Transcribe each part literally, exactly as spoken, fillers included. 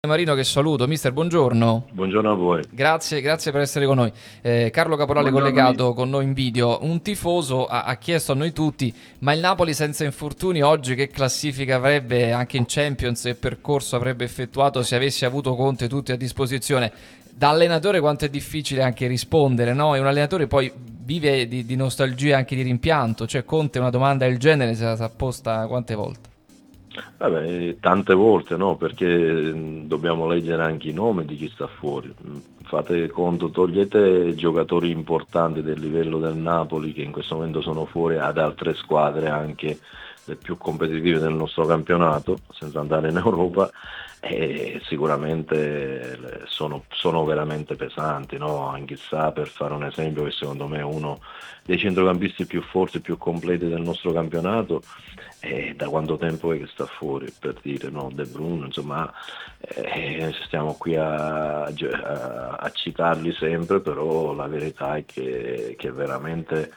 Marino che saluto. Mister, buongiorno. Buongiorno a voi. Grazie, grazie per essere con noi. Eh, Carlo Caporale Buongiorno mister. collegato con noi in video. Un tifoso ha, ha chiesto a noi tutti, ma il Napoli senza infortuni oggi che classifica avrebbe anche in Champions e percorso avrebbe effettuato se avesse avuto Conte tutti a disposizione? Da allenatore quanto è difficile anche rispondere, no? E un allenatore poi vive di, di nostalgia e anche di rimpianto. Cioè Conte una domanda del genere se la si è posta quante volte? Vabbè, tante volte no, perché mh, dobbiamo leggere anche i nomi di chi sta fuori. Mh, Fate conto, togliete giocatori importanti del livello del Napoli che in questo momento sono fuori ad altre squadre anche le più competitive del nostro campionato, senza andare in Europa, e sicuramente le- sono, sono veramente pesanti, no? Anche Sa, per fare un esempio, che secondo me è uno dei centrocampisti più forti e più completi del nostro campionato. E da quanto tempo è che sta fuori, per dire, no? De Bruyne, insomma, eh, stiamo qui a, a- a citarli sempre, però la verità è che, che veramente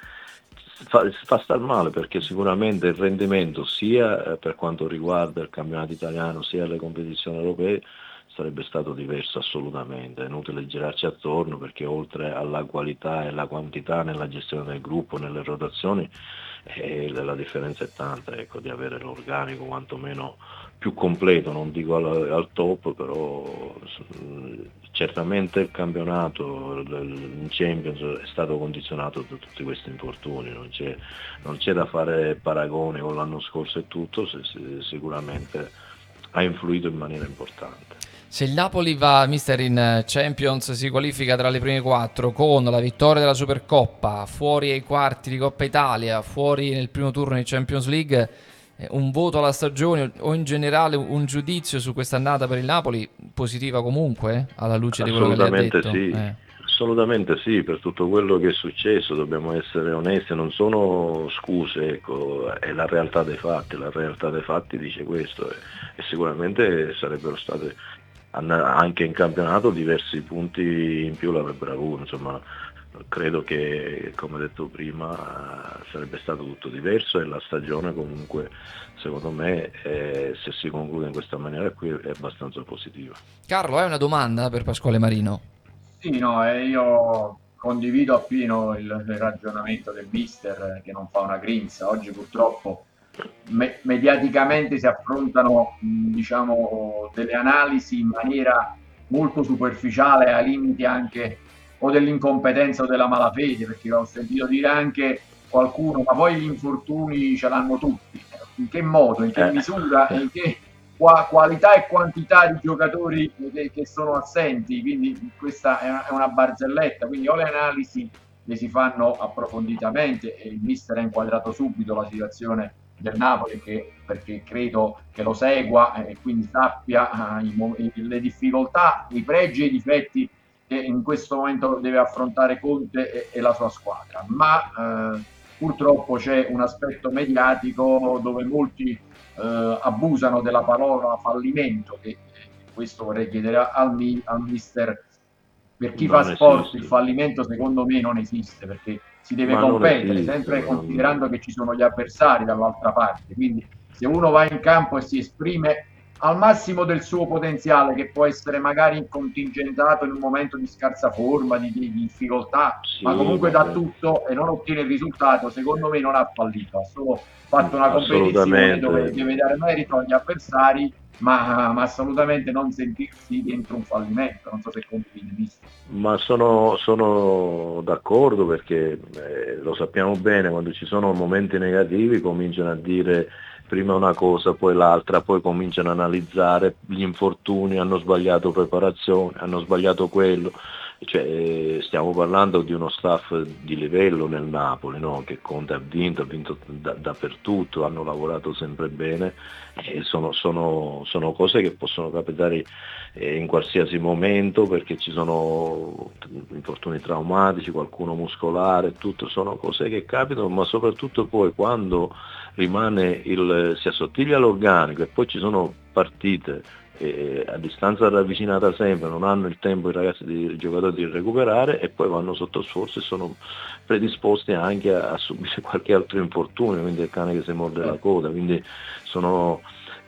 fa, fa star male, perché sicuramente il rendimento sia eh, per quanto riguarda il campionato italiano sia le competizioni europee sarebbe stato diverso assolutamente. È inutile girarci attorno, perché oltre alla qualità e alla quantità nella gestione del gruppo, nelle rotazioni, eh, la differenza è tanta, ecco, di avere l'organico quantomeno più completo, non dico al, al top, però mh, certamente il campionato il- in Champions è stato condizionato da tutti questi infortuni, non c'è, non c'è da fare paragoni con l'anno scorso e tutto, se- se- sicuramente ha influito in maniera importante. Se il Napoli va, mister, in Champions, si qualifica tra le prime quattro con la vittoria della Supercoppa, fuori ai quarti di Coppa Italia, fuori nel primo turno di Champions League, eh, un voto alla stagione o in generale un giudizio su quest'annata per il Napoli, positiva comunque, eh, alla luce di quello che lei ha Assolutamente detto? sì, Eh. assolutamente sì, per tutto quello che è successo dobbiamo essere onesti, non sono scuse, ecco, è la realtà dei fatti, la realtà dei fatti dice questo, e, e sicuramente sarebbero state an- anche in campionato diversi punti in più l'avrebbero avuto, insomma credo che, come detto prima, eh, sarebbe stato tutto diverso, e la stagione comunque secondo me, eh, se si conclude in questa maniera qui, è abbastanza positiva. Carlo, hai una domanda per Pasquale Marino? Sì, no, e io condivido appieno il, il ragionamento del mister, eh, che non fa una grinza. Oggi purtroppo me- mediaticamente si affrontano, mh, diciamo, delle analisi in maniera molto superficiale, ai limiti anche o dell'incompetenza o della malafede, perché ho sentito dire anche qualcuno, ma poi gli infortuni ce l'hanno tutti. In che modo, in che Eh, misura e in che qua- qualità e quantità di giocatori che, che sono assenti? Quindi questa è una, è una barzelletta. Quindi o le analisi le si fanno approfonditamente, e il mister ha inquadrato subito la situazione del Napoli, che, perché credo che lo segua e quindi sappia eh, i, le difficoltà, i pregi e i difetti che in questo momento deve affrontare Conte e, e la sua squadra. Ma eh, purtroppo c'è un aspetto mediatico dove molti eh, abusano della parola fallimento, che eh, questo vorrei chiedere al, al mister. Per chi fa non sport il esiste, fallimento secondo me non esiste, perché si deve ma non competere, esiste, sempre ma considerando non... che ci sono gli avversari dall'altra parte. Quindi se uno va in campo e si esprime al massimo del suo potenziale, che può essere magari contingentato in un momento di scarsa forma, di, di difficoltà, ma Sì, comunque ma dà tutto e non ottiene il risultato, secondo me non ha fallito, ha solo fatto una competizione dove assolutamente, deve dare merito agli avversari, ma, ma assolutamente non sentirsi dentro un fallimento. Non so se condivide, mister. ma sono, sono d'accordo, perché eh, lo sappiamo bene, quando ci sono momenti negativi cominciano a dire prima una cosa, poi l'altra, poi cominciano a analizzare gli infortuni, hanno sbagliato preparazione, hanno sbagliato quello. Cioè, eh, stiamo parlando di uno staff di livello nel Napoli, no? Che Conte ha vinto, ha vinto da- dappertutto, hanno lavorato sempre bene, e sono, sono- sono cose che possono capitare eh, in qualsiasi momento, perché ci sono infortuni traumatici, qualcuno muscolare, tutto, sono cose che capitano, ma soprattutto poi quando rimane il, si assottiglia l'organico e poi ci sono partite eh, a distanza ravvicinata sempre, non hanno il tempo i ragazzi, di, i giocatori di recuperare, e poi vanno sotto sforzo e sono predisposti anche a, a subire qualche altro infortunio, quindi è il cane che si morde la Certo. coda, quindi sono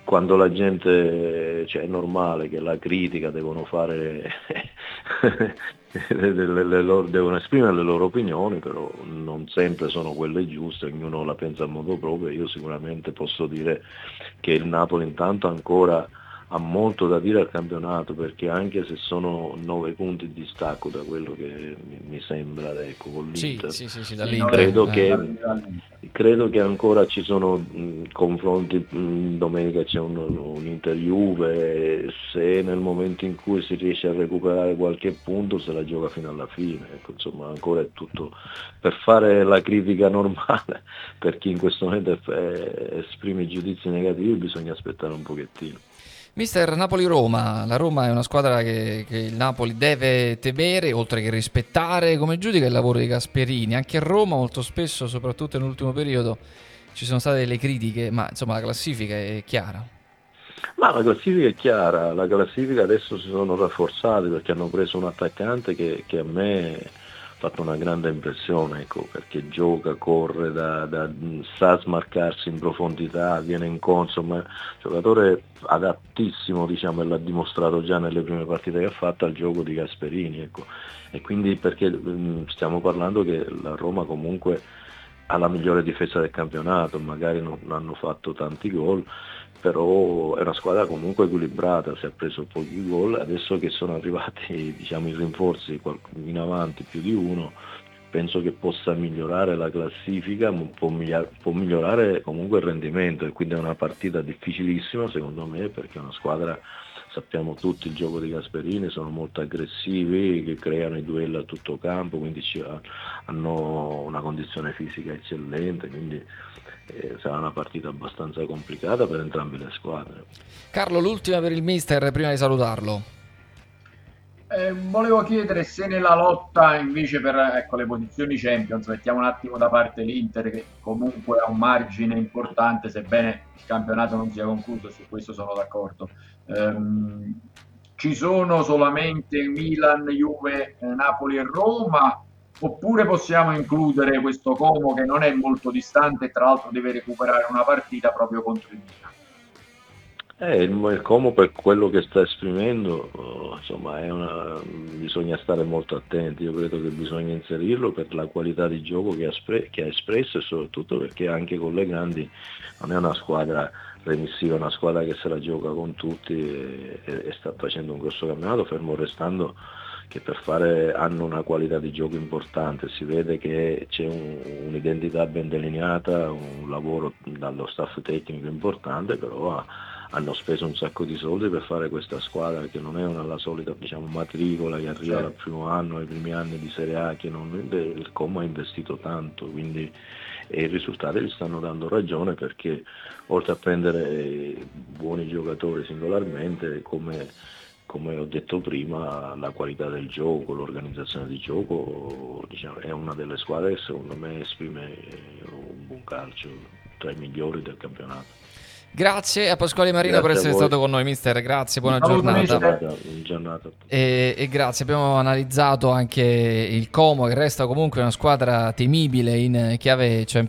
quando la gente, cioè è normale che la critica devono fare le, le, le loro, devono esprimere le loro opinioni, però non sempre sono quelle giuste, ognuno la pensa a modo proprio. Io sicuramente posso dire che il Napoli intanto ancora ha molto da dire al campionato, perché anche se sono nove punti di distacco da quello che mi sembra, ecco, con l'Inter, sì, sì, sì, sì, credo, eh. che, credo che ancora ci sono mh, confronti, mh, domenica c'è un, un Inter-Juve, se nel momento in cui si riesce a recuperare qualche punto se la gioca fino alla fine, ecco, insomma ancora è tutto per fare la critica normale. Per chi in questo momento è, esprime giudizi negativi bisogna aspettare un pochettino. Mister Napoli-Roma, la Roma è una squadra che, che il Napoli deve temere, oltre che rispettare. Come giudica il lavoro di Gasperini? Anche a Roma molto spesso, soprattutto nell'ultimo periodo, ci sono state delle critiche, ma insomma la classifica è chiara. Ma la classifica è chiara, la classifica adesso si sono rafforzati perché hanno preso un attaccante che, che a me ha fatto una grande impressione, ecco, perché gioca, corre, da, da, sa smarcarsi in profondità, viene in insomma, giocatore adattissimo, diciamo, e l'ha dimostrato già nelle prime partite che ha fatto al gioco di Gasperini, ecco. E quindi perché mh, stiamo parlando che la Roma comunque ha la migliore difesa del campionato, magari non hanno fatto tanti gol, però è una squadra comunque equilibrata, si è preso pochi gol, adesso che sono arrivati, diciamo, i rinforzi in avanti più di uno, penso che possa migliorare la classifica, può migliorare, può migliorare comunque il rendimento, e quindi è una partita difficilissima secondo me, perché è una squadra, sappiamo tutti il gioco di Gasperini, sono molto aggressivi, che creano i duelli a tutto campo, quindi ci, hanno una condizione fisica eccellente, quindi eh, sarà una partita abbastanza complicata per entrambe le squadre. Carlo, l'ultima per il mister prima di salutarlo. Eh, volevo chiedere se nella lotta invece per, ecco, le posizioni Champions, mettiamo un attimo da parte l'Inter che comunque ha un margine importante, sebbene il campionato non sia concluso, su questo sono d'accordo. Ehm, ci sono solamente Milan, Juve, Napoli e Roma, oppure possiamo includere questo Como che non è molto distante e tra l'altro deve recuperare una partita proprio contro il Milan? Eh, il, il Como, per quello che sta esprimendo, oh, insomma, è una, bisogna stare molto attenti. Io credo che bisogna inserirlo per la qualità di gioco che ha, spre- che ha espresso, e soprattutto perché anche con le grandi non è una squadra remissiva, è una squadra che se la gioca con tutti e, e, e sta facendo un grosso campionato, fermo restando che per fare hanno una qualità di gioco importante, si vede che c'è un, un'identità ben delineata, un lavoro dallo staff tecnico importante, però ha, hanno speso un sacco di soldi per fare questa squadra che non è una, la solita, diciamo, matricola che arriva certo. Al primo anno, ai primi anni di Serie A, che non, il Como ha investito tanto, quindi e i risultati gli stanno dando ragione, perché oltre a prendere buoni giocatori singolarmente, come, come ho detto prima, la qualità del gioco, l'organizzazione di gioco, diciamo, è una delle squadre che secondo me esprime un buon calcio, tra i migliori del campionato. Grazie a Pasquale Marino grazie per essere stato con noi, mister. Grazie, buona giornata. giornata. giornata. E, e grazie. Abbiamo analizzato anche il Como, che resta comunque una squadra temibile in chiave Champions